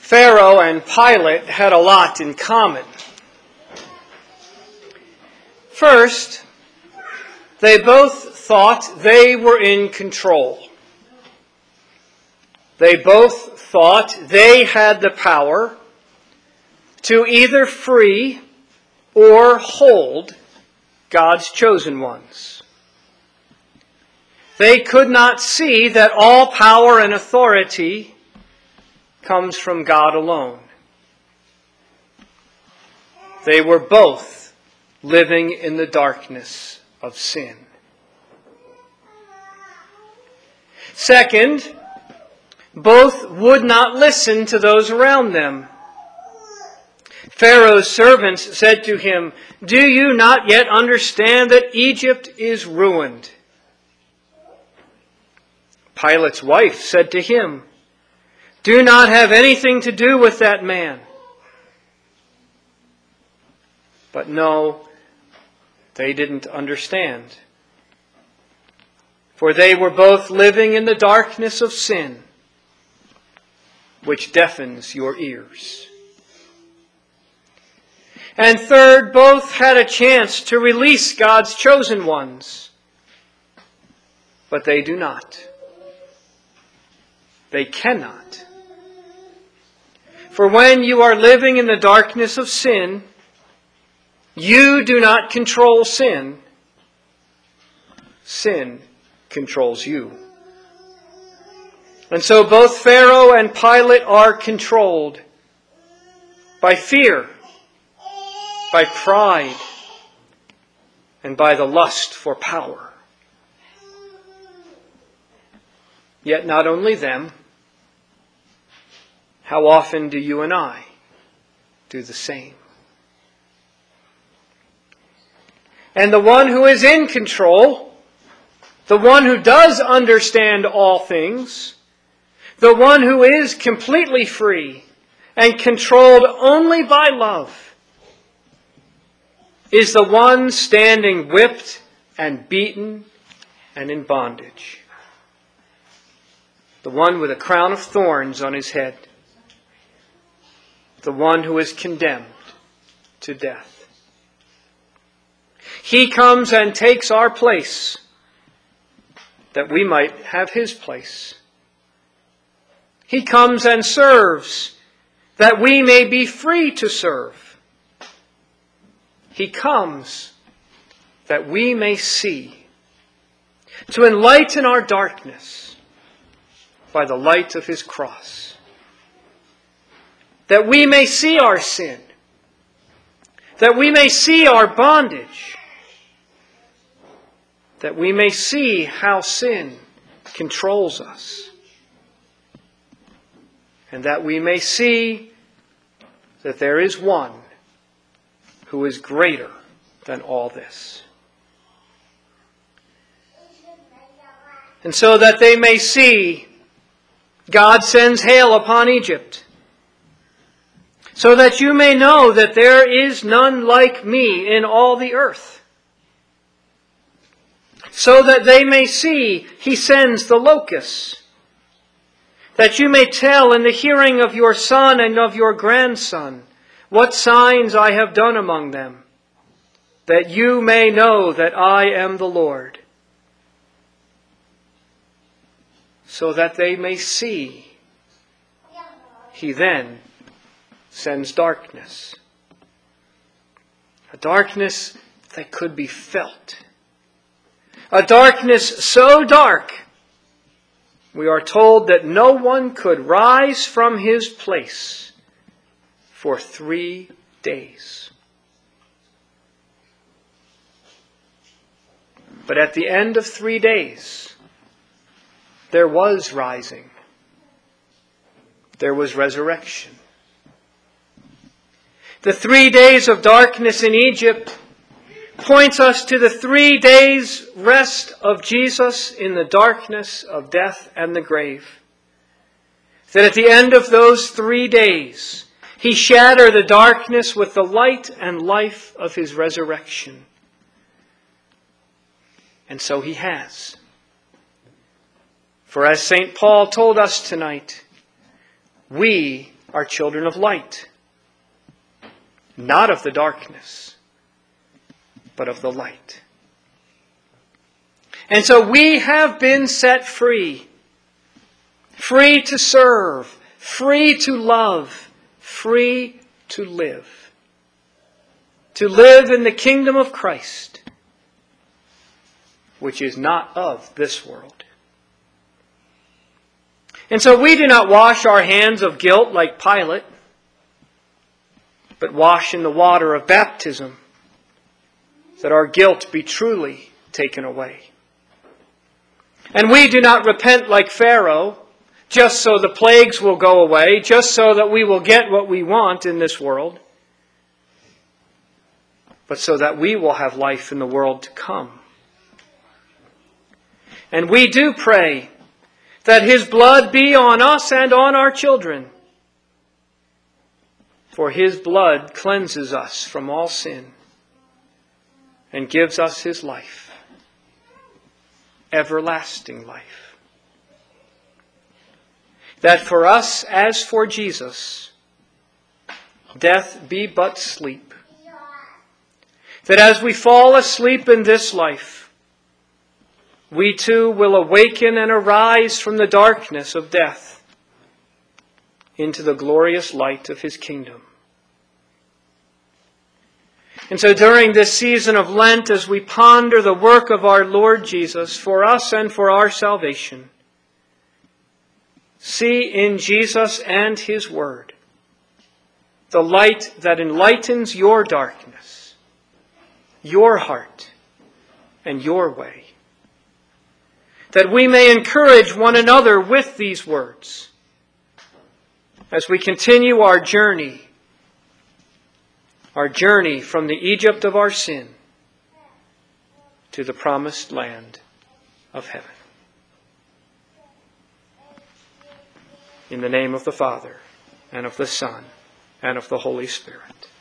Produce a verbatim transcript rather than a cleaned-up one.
Pharaoh and Pilate had a lot in common. First, they both thought they were in control. They both thought they had the power to either free or hold God's chosen ones. They could not see that all power and authority comes from God alone. They were both living in the darkness of sin. Second, both would not listen to those around them. Pharaoh's servants said to him, "Do you not yet understand that Egypt is ruined?" Pilate's wife said to him, "Do not have anything to do with that man." But no, they didn't understand. For they were both living in the darkness of sin, which deafens your ears. And third, both had a chance to release God's chosen ones, but they do not. They cannot. For when you are living in the darkness of sin, you do not control sin. Sin controls you. And so both Pharaoh and Pilate are controlled by fear, by pride, and by the lust for power. Yet not only them, how often do you and I do the same? And the one who is in control, the one who does understand all things, the one who is completely free and controlled only by love, is the one standing whipped and beaten and in bondage. The one with a crown of thorns on his head. The one who is condemned to death. He comes and takes our place, that we might have his place. He comes and serves, that we may be free to serve. He comes that we may see, to enlighten our darkness by the light of his cross. That we may see our sin, that we may see our bondage, that we may see how sin controls us, and that we may see that there is one who is greater than all this. And so that they may see, God sends hail upon Egypt, so that you may know that there is none like me in all the earth. So that they may see, he sends the locusts, that you may tell in the hearing of your son and of your grandson what signs I have done among them, that you may know that I am the Lord. So that they may see, he then sends darkness. A darkness that could be felt. A darkness so dark, we are told that no one could rise from his place for three days. But at the end of three days, there was rising. There was resurrection. The three days of darkness in Egypt points us to the three days rest of Jesus in the darkness of death and the grave. That at the end of those three days, he shattered the darkness with the light and life of his resurrection. And so he has. For as Saint Paul told us tonight, we are children of light, not of the darkness, but of the light. And so we have been set free, free to serve, free to love, free to live, to live in the kingdom of Christ, which is not of this world. And so we do not wash our hands of guilt like Pilate, but wash in the water of baptism, that our guilt be truly taken away. And we do not repent like Pharaoh, just so the plagues will go away, just so that we will get what we want in this world, but so that we will have life in the world to come. And we do pray that His blood be on us and on our children, for His blood cleanses us from all sin and gives us His life. Everlasting life. That for us, as for Jesus, death be but sleep. That as we fall asleep in this life, we too will awaken and arise from the darkness of death into the glorious light of His kingdom. And so during this season of Lent, as we ponder the work of our Lord Jesus for us and for our salvation, see in Jesus and His Word the light that enlightens your darkness, your heart, and your way. That we may encourage one another with these words as we continue our journey Our journey from the Egypt of our sin to the promised land of heaven. In the name of the Father, and of the Son, and of the Holy Spirit.